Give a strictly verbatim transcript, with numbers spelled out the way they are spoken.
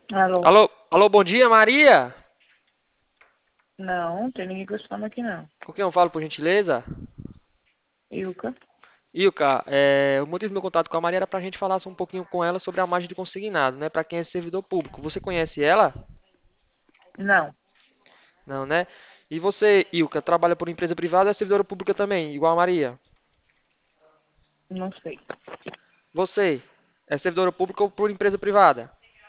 Alô? Alô, alô, bom dia, Maria. Não, tem ninguém com esse nome aqui não. Com quem eu falo, por gentileza? Ilka? Ilka, é, o motivo do meu contato com a Maria era para a gente falar um pouquinho com ela sobre a margem de consignado, né? Para quem é servidor público. Você conhece ela? Não, Não, né? E você, Ilka, trabalha por empresa privada ou é servidora pública também, igual a Maria? não sei. Você é servidora pública ou por empresa privada?